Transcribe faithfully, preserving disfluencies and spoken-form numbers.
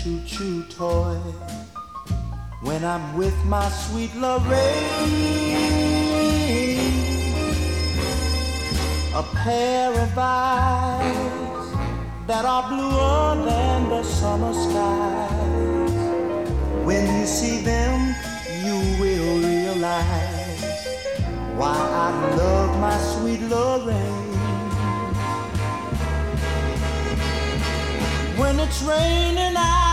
choo-choo toy. When I'm with my sweet Lorraine, a pair of eyes that are bluer than the summer skies. When you see them, you will realize why I love my sweet Lorraine. When it's raining, I